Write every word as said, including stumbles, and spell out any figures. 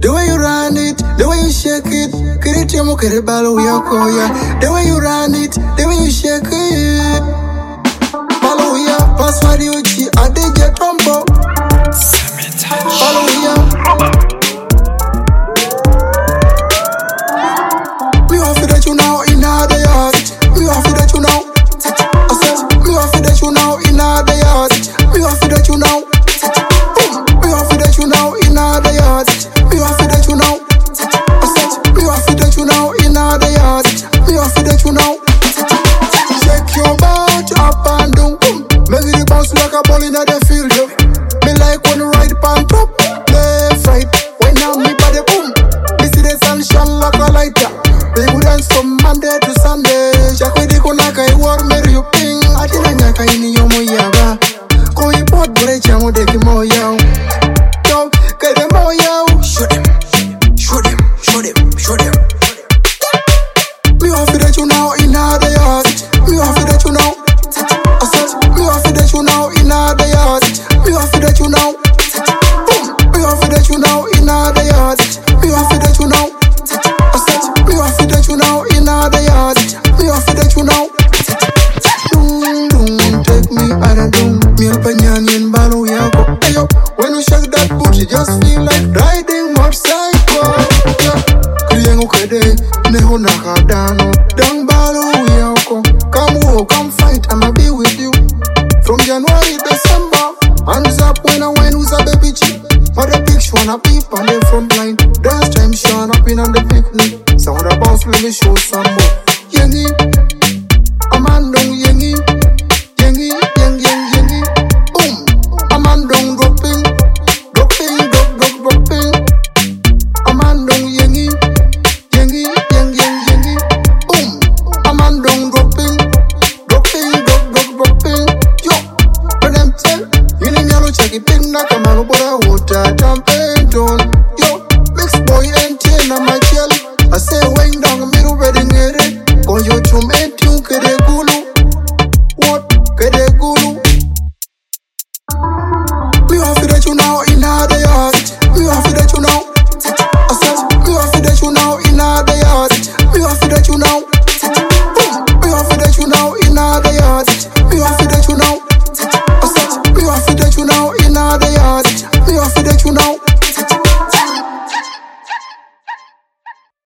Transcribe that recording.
The way you run it, the way you shake it, kiriti mo kiribalo yako ya. The way you run it, the way you shake it. Balo ya, password yuchi, adeje tombo. Balo ya. Me want to that you now in the yard. Me want to that you now. I said, me want to that you now in the yard. Me want to that you now. Me want to that you now in the yard. Me want to that you now. I said, me want to that you now in the yard. Me want to that you now. Shake your butt up and down. Make it bounce like a ball in the field. Me like when you ride pan top, left right. When I'm me by the boom, me see the sun shine like a lighter. They would dance from Monday to Sunday. Shakwe de konaka I war marry you ping. Adina nyaka ini yomo yaga. Ko import bore chamo de kimo yao. Yo, kede mo yao. Shoot him, shoot him, shoot him, shoot him. Me want to that you now in the yard. Me want to that you now. I said, me want to that you now in the yard. Me want to that you now. Boom. Me want to that you now in the yard. Me want to that you now. I said, me want to that you now in the yard. Me want to that you now. Doom, doom, take me out of doom. Me up and yan in balo yako. Hey yo, when you shake that booty, just feel like riding motorcycle. Yeah, kriyengu kede, neho nakadano. Dang balo yako. Come walk, come fight, I'ma be with you. From January, December, hands up when I wine who's a baby chick. For the picture, wanna peep on the front line. Dance time, shine up in on the picnic. Sound the bounce, let me show some more. Yengi, Amandong yengi, yengi, yeng, yeng, yengi. Boom, Amandong dropping, dropping, drop, drop, dropping. Amandong yengi, yengi, yeng, yeng, yengi. Boom, Amandong dropping, dropping, drop, drop, dropping. Yo, but them tell, you need me to check it, pin na kamano bora water, jump and don't.